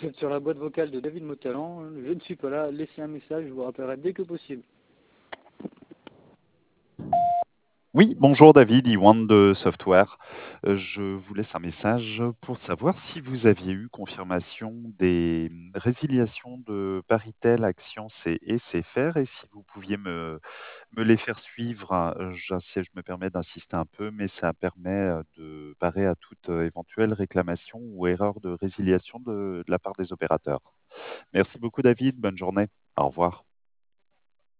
Vous êtes sur la boîte vocale de David Motalan. Je ne suis pas là. Laissez un message, je vous rappellerai dès que possible. Oui, bonjour David, Iwan de Software. Je vous laisse un message pour savoir si vous aviez eu confirmation des résiliations de Paritel, Axians et SFR et si vous pouviez me les faire suivre. Je me permets d'insister un peu, mais ça permet de parer à toute éventuelle réclamation ou erreur de résiliation de la part des opérateurs. Merci beaucoup David, bonne journée. Au revoir.